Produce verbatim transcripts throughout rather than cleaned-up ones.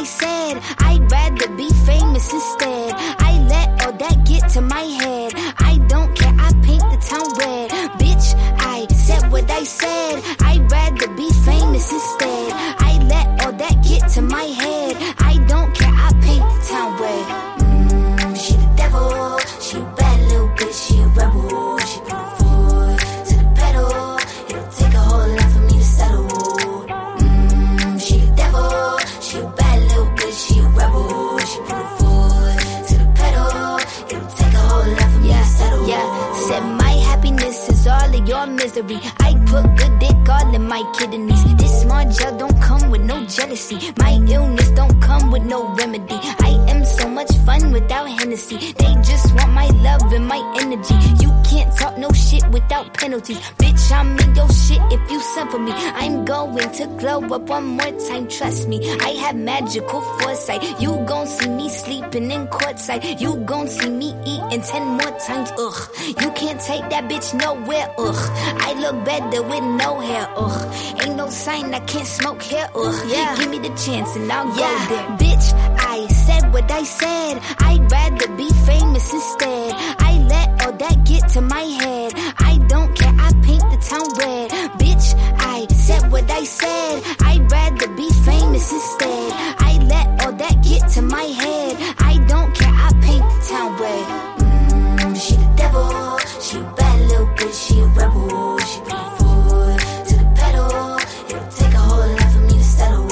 I said. I'd rather be famous instead. I let all that get to my head. I don't care, I paint the town red. Bitch, I said what I said. I'd rather be famous instead. I let all that get to my head. I don't care, I paint the town red. Mmm, she the devil. She a bad little bitch, she a rebel. She put her foot to the pedal. It'll take a whole lot for me to settle. Mmm, she the devil. She a bad little bitch, she a rebel. She put her foot to the pedal. It'll take a whole lot for me yeah, to settle. Yeah, said my happiness is all of your misery. I put good dick all in my kidneys. This small gel don't come with no jealousy. My illness don't come with no remedy. I am so much fun without Hennessy. They just want my love and my energy. You can't talk no shit without penalties. Bitch, I'm in your shit if you send for me. I'm going to glow up one more time, trust me. I have magical foresight. You gon' see me sleeping in courtside. You gon' see me eating ten more times, ugh. You can't take that bitch nowhere, ugh. I look better with no hair, ugh. Ain't no sign I can't smoke here, ugh. Yeah. Give me the chance and I'll yeah. go there. Bitch, I said what I said. I'd rather be famous instead. I let all that get to my head. I don't care, I paint the town red. Bitch, I said what I said. I'd rather be famous instead. I let all that get to my head. I don't care, I paint the town red. Mmm, she the devil. She a bad little bitch, she a rebel. She put her foot to the pedal. It'll take a whole lot for me to settle.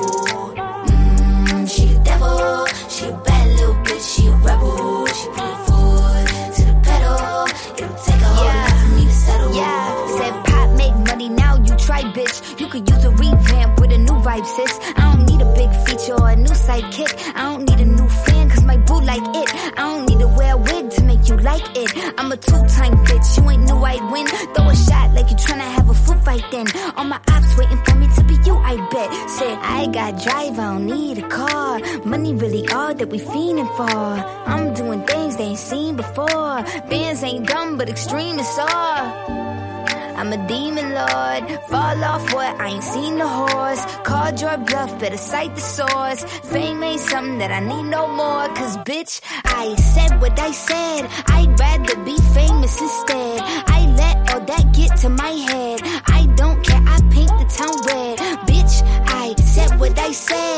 Mmm, she the devil. She a bad little bitch, she a rebel. She put her foot to the pedal. It'll take a whole yeah. lot for me to settle. Yeah, said pop make money, now you try, bitch. You could use a revamp with a new vibe, sis. I don't need a big feature or a new sidekick. I don't need a new fan, cause my boo like it. I don't need to wear a wig to make you like it. I'm a two-time bitch, you ain't knew I'd win. Throw a shot like you tryna have a foot fight then. All my ops waiting for me to be you, I bet. Said, I got drive, I don't need a car. Money really all that we fiending for. I'm doing things they ain't seen before. Bands ain't dumb, but extreme is all. I'm a demon lord, fall off what, I ain't seen the horse. Called your bluff, better cite the source. Fame ain't something that I need no more. Cause bitch, I said what I said. I'd rather be famous instead. I let all that get to my head. I don't care, I paint the town red. Bitch, I said what I said.